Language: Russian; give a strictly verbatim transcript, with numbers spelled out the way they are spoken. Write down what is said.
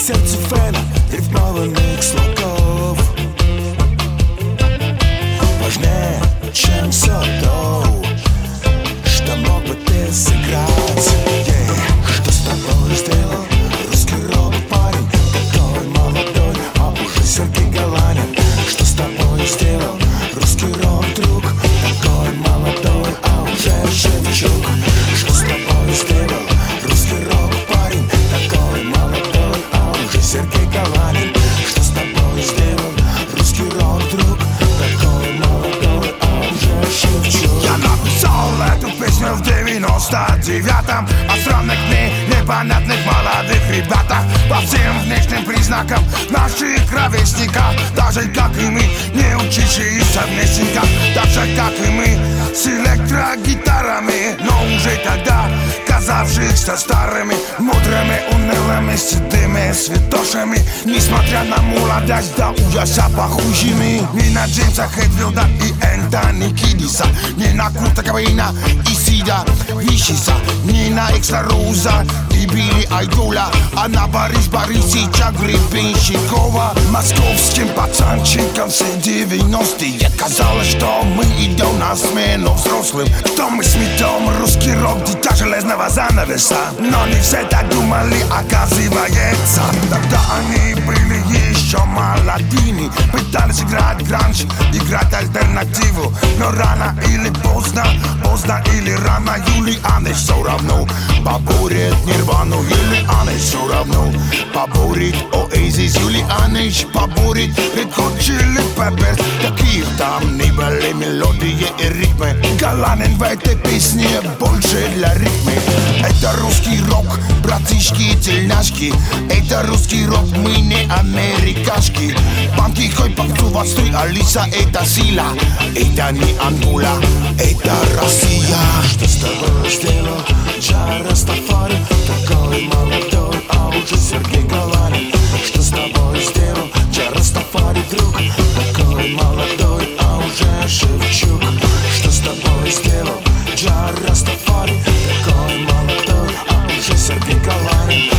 сердце фена рифмованных слогов важнее, чем все то, что мог бы ты сыграть. Yeah. Что с тобой сделал русский робот-парень, такой молодой, а уже Сергей Галанин? Что с тобой сделал русский рок-друг, такой молодой, а уже Шевчук? Что с тобой сделал русский рок-парень, такой молодой, а уже Сергей Галанин? Что с тобой сделал русский рок-друг, такой молодой, а уже Шевчук? Я написал эту песню в девяносто девятом о странных мне непонятных молодых ребятах. По всем внешним признакам наших ровесников, даже как и мы, не учившиеся вместников, так же как и мы, с электрогитарами, но уже тогда казавшихся старыми, мудрыми, унылыми, седыми святошами, несмотря на молодость до ужаса похожими не на Джеймса Хэтфилда и Энтони Кидиса, не на Курта Кобейна и Сида Вишиса, не на Экстра Роза и Билли Айдола, а на Борис Борисовича Гребенщикова. Московским пацанчикам все девяностые казалось, что мы идем на смену взрослым, что мы сметем русский рок, дитя железного занавеса. Но не все так думали, оказывается. Тогда они были еще молодыми, пытались играть гранж, играть альтернативу, но рано или поздно, поздно или рано Юлианы все равно поборет Нирвану. Юлианы все равно поборет Оазис. Юлианы поборет Red Hot Chili Peppers. Какие там ни были мелодии и ритмы, Галанин в этой песне больше для ритмы. Это русский рок, братишки и тельняшки. Это русский рок, мы не америкашки. Банки хой попсуват строй, Алиса это сила. Это не Ангола, это Россия. Что с тобой сделал Джа Растафари, такой молодой, а уже Сергей Галанин? Что с тобой сделал Джа Растафари, друг, такой молодой, а уже Шевчук? Что с тобой сделал Джа Растафари, такой молодой, а уже Сергей Галанин?